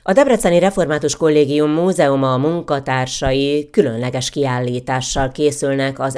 A Debreceni Református Kollégium Múzeuma munkatársai különleges kiállítással készülnek az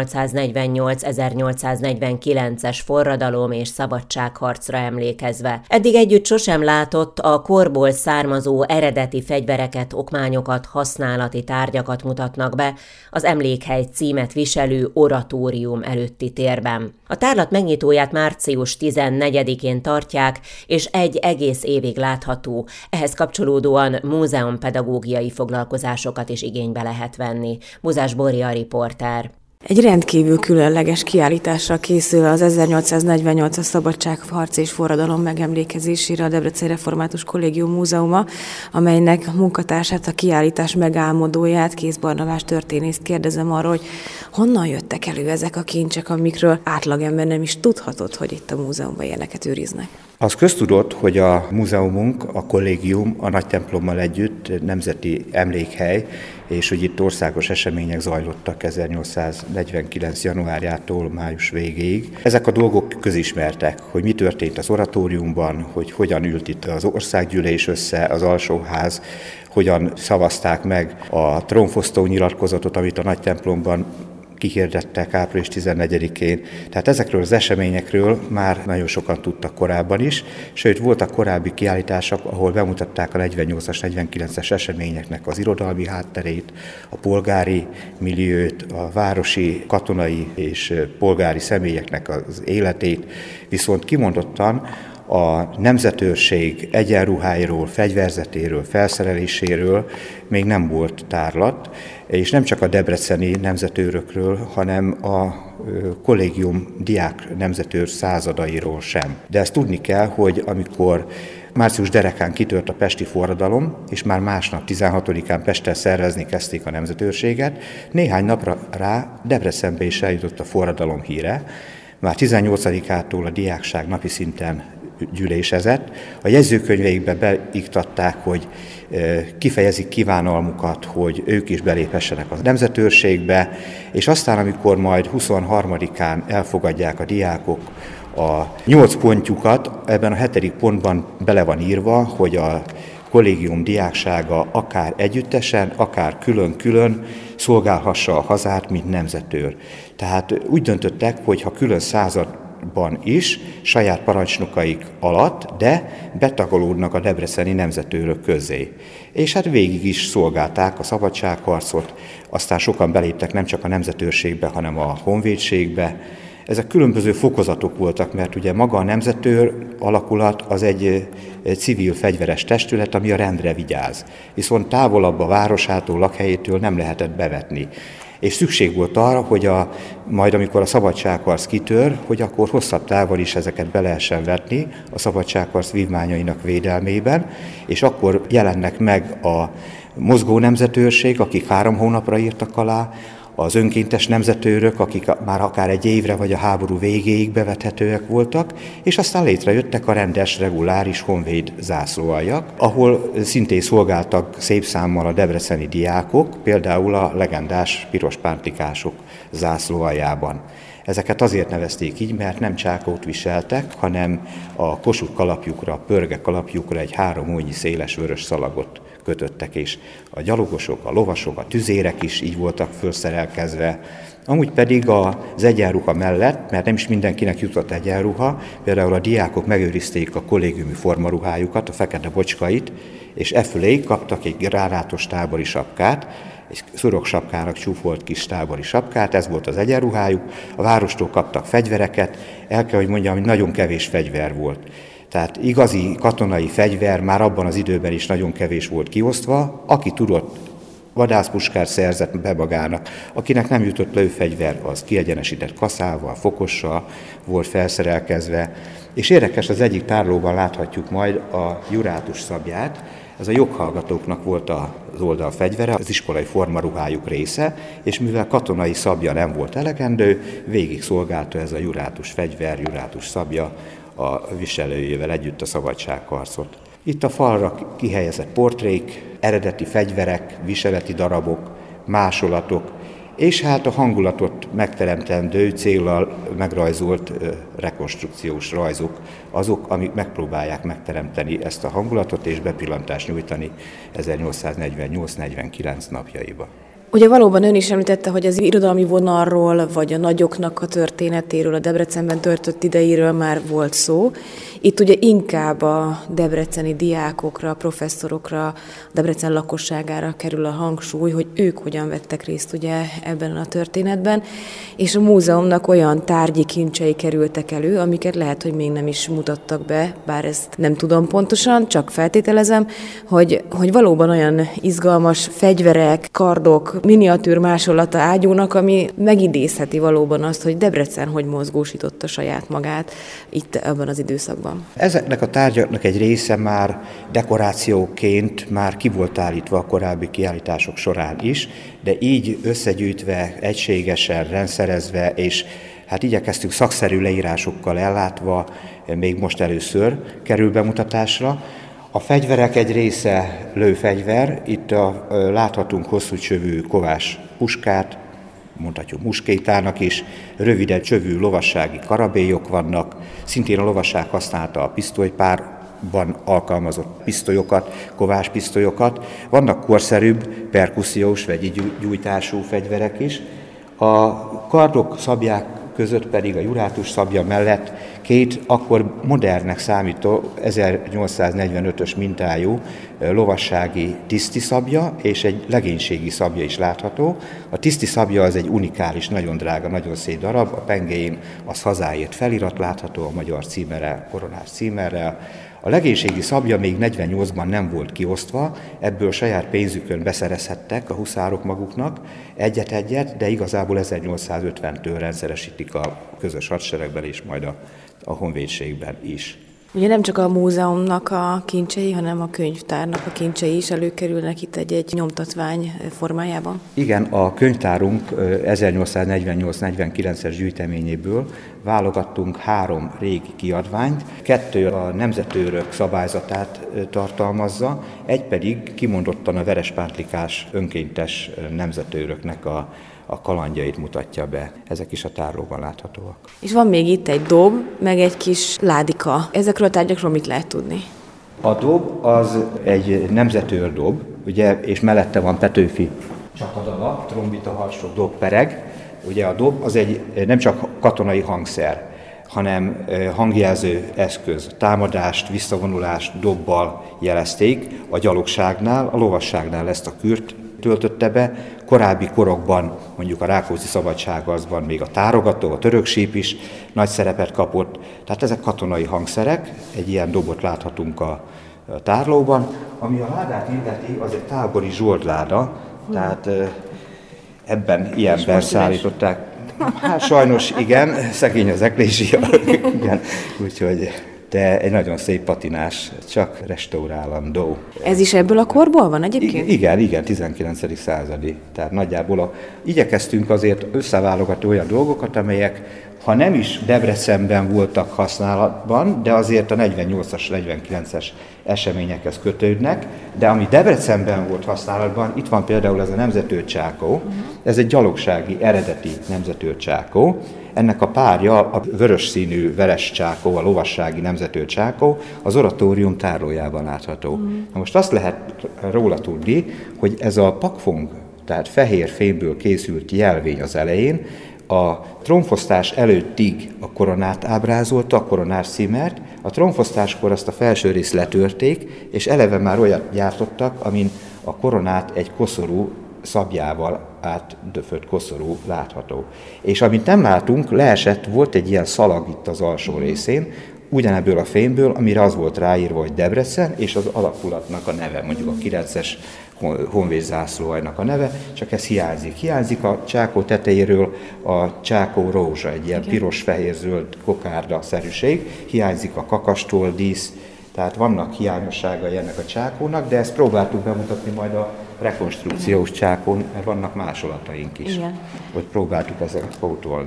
1848-1849-es forradalom és szabadságharcra emlékezve. Eddig együtt sosem látott, a korból származó eredeti fegyvereket, okmányokat, használati tárgyakat mutatnak be az Emlékhely címet viselő oratórium előtti térben. A tárlat megnyitóját március 14-én tartják, és egy egész évig látható. Ehhez kapcsolódóan múzeumpedagógiai foglalkozásokat is igénybe lehet venni. Buzás Bori a riporter. Egy rendkívül különleges kiállításra készül az 1848-as szabadságharc és forradalom megemlékezésére a Debreceni Református Kollégium Múzeuma, amelynek munkatársát, a kiállítás megálmodóját, Kész Barnabás történészt kérdezem arról, hogy honnan jöttek elő ezek a kincsek, amikről átlagember nem is tudhatott, hogy itt a múzeumban ilyeneket őriznek. Az köztudott, hogy a múzeumunk, a kollégium a nagy templommal együtt nemzeti emlékhely, és hogy itt országos események zajlottak 1849. januárjától május végéig. Ezek a dolgok közismertek, hogy mi történt az oratóriumban, hogy hogyan ült itt az országgyűlés össze, az alsóház, hogyan szavazták meg a trónfosztó nyilatkozatot, amit a nagy templomban kihirdettek április 14-én. Tehát ezekről az eseményekről már nagyon sokan tudtak korábban is, sőt voltak korábbi kiállítások, ahol bemutatták a 48-as, 49-es eseményeknek az irodalmi hátterét, a polgári milliót, a városi, katonai és polgári személyeknek az életét, viszont kimondottan a nemzetőrség egyenruháiról, fegyverzetéről, felszereléséről még nem volt tárlat, és nem csak a debreceni nemzetőrökről, hanem a kollégium diák nemzetőr századairól sem. De ezt tudni kell, hogy amikor március derekán kitört a pesti forradalom, és már másnap 16-án Pesten szervezni kezdték a nemzetőrséget, néhány napra rá Debrecenbe is eljutott a forradalom híre. Már 18-ától a diákság napi szinten gyűlésezett. A jegyzőkönyveikbe beiktatták, hogy kifejezik kívánalmukat, hogy ők is beléphessenek a nemzetőrségbe, és aztán, amikor majd 23-án elfogadják a diákok a 8 pontjukat, ebben a 7. pontban bele van írva, hogy a kollégium diáksága akár együttesen, akár külön-külön szolgálhassa a hazát, mint nemzetőr. Tehát úgy döntöttek, hogy ha külön században is, saját parancsnokaik alatt, de betagolódnak a debreceni nemzetőrök közé. És hát végig is szolgálták a szabadságharcot, aztán sokan beléptek nem csak a nemzetőrségbe, hanem a honvédségbe. Ezek különböző fokozatok voltak, mert ugye maga a nemzetőr alakulat az egy civil fegyveres testület, ami a rendre vigyáz. Viszont távolabb a városától, lakhelyétől nem lehetett bevetni. És szükség volt arra, hogy majd amikor a szabadságharc kitör, hogy akkor hosszabb távol is ezeket be lehessen vetni a szabadságharc vívmányainak védelmében, és akkor jelennek meg a mozgó nemzetőrség, akik 3 hónapra írtak alá, az önkéntes nemzetőrök, akik már akár egy évre vagy a háború végéig bevethetőek voltak, és aztán létrejöttek a rendes, reguláris honvéd zászlóaljak, ahol szintén szolgáltak szép számmal a debreceni diákok, például a legendás piros pántlikások zászlóaljában. Ezeket azért nevezték így, mert nem csákót viseltek, hanem a Kossuth kalapjukra, a pörge kalapjukra egy 3 ujjnyi széles vörös szalagot kötöttek, és a gyalogosok, a lovasok, a tüzérek is így voltak felszerelkezve. Amúgy pedig az egyenruha mellett, mert nem is mindenkinek jutott egyenruha, például a diákok megőrizték a kollégiumi formaruhájukat, a fekete bocskait, és fölé kaptak egy gránátos tábori sapkát, egy szurok-sapkának csúfolt kis tábori sapkát, ez volt az egyenruhájuk, a várostól kaptak fegyvereket, el kell, hogy mondjam, hogy nagyon kevés fegyver volt. Tehát igazi katonai fegyver már abban az időben is nagyon kevés volt kiosztva, aki tudott vadászpuskát szerzett be magának, akinek nem jutott lőfegyver, az kiegyenesített kaszával, fokossal volt felszerelkezve. És érdekes, az egyik tárlóban láthatjuk majd a jurátus szabját, ez a joghallgatóknak volt az oldalfegyvere, az iskolai formaruhájuk része, és mivel katonai szabja nem volt elegendő, végig szolgálta ez a jurátus fegyver, jurátus szabja a viselőjével együtt a szabadságharcot. Itt a falra kihelyezett portrék, eredeti fegyverek, viseleti darabok, másolatok, és hát a hangulatot megteremtendő céllal megrajzolt rekonstrukciós rajzok azok, amik megpróbálják megteremteni ezt a hangulatot és bepillantást nyújtani 1848-49 napjaiba. Ugye valóban ön is említette, hogy az irodalmi vonalról, vagy a nagyoknak a történetéről, a Debrecenben töltött idejéről már volt szó. Itt ugye inkább a debreceni diákokra, professzorokra, Debrecen lakosságára kerül a hangsúly, hogy ők hogyan vettek részt ugye ebben a történetben, és a múzeumnak olyan tárgyi kincsei kerültek elő, amiket lehet, hogy még nem is mutattak be, bár ezt nem tudom pontosan, csak feltételezem, hogy valóban olyan izgalmas fegyverek, kardok, miniatűr másolata ágyúnak, ami megidézheti valóban azt, hogy Debrecen hogy mozgósította saját magát itt ebben az időszakban. Ezeknek a tárgyaknak egy része már dekorációként már ki volt állítva a korábbi kiállítások során is, de így összegyűjtve, egységesen, rendszerezve, és hát igyekeztünk szakszerű leírásokkal ellátva, még most először kerül bemutatásra. A fegyverek egy része lőfegyver, itt láthatunk hosszú csövű kovás puskát, mondhatjuk muskétának is, röviden csövű lovassági karabélyok vannak, szintén a lovasság használta a pisztolypárban alkalmazott pisztolyokat, kovás pisztolyokat, vannak korszerűbb, perkusziós, vegyi gyújtású fegyverek is. A kardok, szabják között pedig a jurátus szabja mellett két akkor modernnek számító 1845-ös mintájú lovassági tiszti szabja és egy legénységi szabja is látható. A tiszti szabja az egy unikális, nagyon drága, nagyon szép darab, a pengéjén az hazáért felirat látható, a magyar címerrel, koronás címerrel. A legénységi szabja még 48-ban nem volt kiosztva, ebből saját pénzükön beszerezhettek a huszárok maguknak egyet-egyet, de igazából 1850-től rendszeresítik a közös hadseregben és majd a honvédségben is. Ugye nem csak a múzeumnak a kincsei, hanem a könyvtárnak a kincsei is előkerülnek itt egy nyomtatvány formájában? Igen, a könyvtárunk 1848-49-es gyűjteményéből válogattunk 3 régi kiadványt, 2 a nemzetőrök szabályzatát tartalmazza, egy pedig kimondottan a verespántlikás önkéntes nemzetőröknek a kalandjait mutatja be. Ezek is a tárlóban láthatóak. És van még itt egy dob, meg egy kis ládika. Ezekről a tárgyakról mit lehet tudni? A dob az egy nemzetőr dob, ugye, és mellette van Petőfi csapdala, trombita, harsog, dobpereg. Ugye a dob az egy nem csak katonai hangszer, hanem hangjelző eszköz. Támadást, visszavonulást dobbal jelezték a gyalogságnál, a lovasságnál ezt a kürt töltötte be. Korábbi korokban, mondjuk a Rákóczi szabadságharcban még a tárogató, a töröksíp is nagy szerepet kapott. Tehát ezek katonai hangszerek, egy ilyen dobot láthatunk a tárlóban. Ami a ládát illeti, az egy tábori zsoldláda, tehát ilyenben szállították. Hát sajnos igen, szegény az eklézsia, igen, úgyhogy... De egy nagyon szép patinás, csak restaurálandó. Ez is ebből a korból van egyébként? Igen, 19. századi. Tehát nagyjából igyekeztünk azért összeválogatni olyan dolgokat, amelyek, ha nem is Debrecenben voltak használatban, de azért a 48-as, 49-es eseményekhez kötődnek, de ami Debrecenben volt használatban, itt van például ez a nemzetőrcsákó, ez egy gyalogsági eredeti nemzetőrcsákó. Ennek a párja a vörös színű veres csákó, a lovassági nemzetőrcsákó, az oratórium tárolójában látható. Na most azt lehet róla tudni, hogy ez a pakfong, tehát fehér fémből készült jelvény az elején, a trónfosztás előttig a koronát ábrázolta, a koronás címert, a trónfosztáskor azt a felső részt letörték, és eleve már olyat gyártottak, amin a koronát egy koszorú szabjával átdöfött koszorú látható. És amit nem látunk, volt egy ilyen szalag itt az alsó részén, ugyanebből a fémből, amire az volt ráírva, hogy Debrecen, és az alakulatnak a neve, mondjuk a 9-es honvédzászlóajnak a neve, csak ez hiányzik. Hiányzik a csákó tetejéről a csákó rózsa, egy ilyen piros-fehér-zöld kokárda-szerűség, hiányzik a kakastól, dísz, tehát vannak hiányosságai ennek a csákónak, de ezt próbáltuk bemutatni majd a rekonstrukciós csákón, mert vannak másolataink is, hogy próbáltuk ezeket pótolni.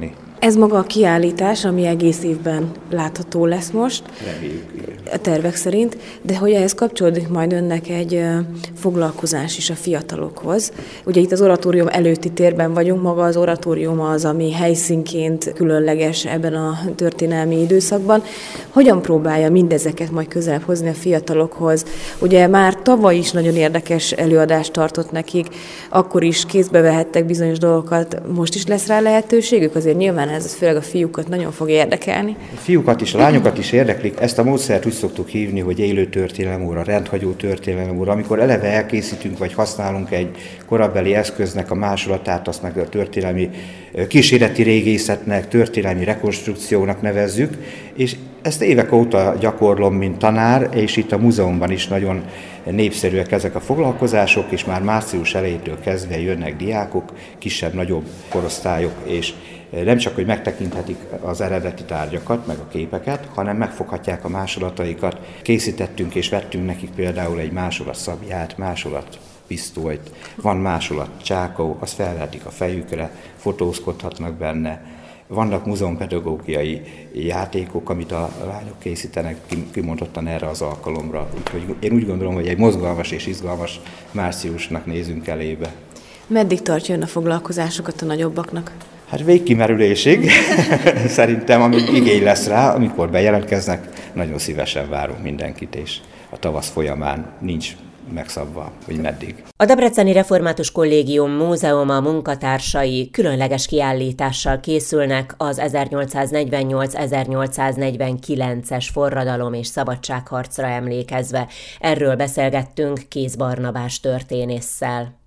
Ez maga a kiállítás, ami egész évben látható lesz most. Reméljük, igen. A tervek szerint, de hogy ehhez kapcsolódik majd önnek egy foglalkozás is a fiatalokhoz. Ugye itt az oratórium előtti térben vagyunk, maga az oratórium az, ami helyszínként különleges ebben a történelmi időszakban. Hogyan próbálja mindezeket majd közelebb hozni a fiatalokhoz? Ugye már tavaly is nagyon érdekes előadást tartott nekik, akkor is kézbe vehettek bizonyos dolgokat, most is lesz rá lehetőségük, azért nyilván ez főleg a fiúkat nagyon fog érdekelni. A fiúkat is, a lányokat is érdeklik. Ezt a módszert úgy szoktuk hívni, hogy élő történelemóra, rendhagyó történelemóra. Amikor eleve elkészítünk, vagy használunk egy korabeli eszköznek a másolatát, azt meg a történelmi kísérleti régészetnek, történelmi rekonstrukciónak nevezzük, és ezt évek óta gyakorlom, mint tanár, és itt a múzeumban is nagyon népszerűek ezek a foglalkozások, és már március elejétől kezdve jönnek diákok, kisebb-nagyobb korosztályok, és nem csak, hogy megtekinthetik az eredeti tárgyakat, meg a képeket, hanem megfoghatják a másolataikat. Készítettünk és vettünk nekik például egy másolatszabját, másolatpisztolyt, van másolat csákó, azt felvehetik a fejükre, fotózkodhatnak benne. Vannak múzeumpedagógiai játékok, amit a lányok készítenek kimondottan erre az alkalomra. Úgyhogy én úgy gondolom, hogy egy mozgalmas és izgalmas márciusnak nézünk elébe. Meddig tartja ön a foglalkozásokat a nagyobbaknak? Hát végkimerülésig, szerintem, amíg igény lesz rá, amikor bejelentkeznek, nagyon szívesen várunk mindenkit, és a tavasz folyamán nincs megszabva, hogy meddig. A Debreceni Református Kollégium Múzeuma munkatársai különleges kiállítással készülnek az 1848-1849-es forradalom és szabadságharcra emlékezve. Erről beszélgettünk Kéz Barnabás történésszel.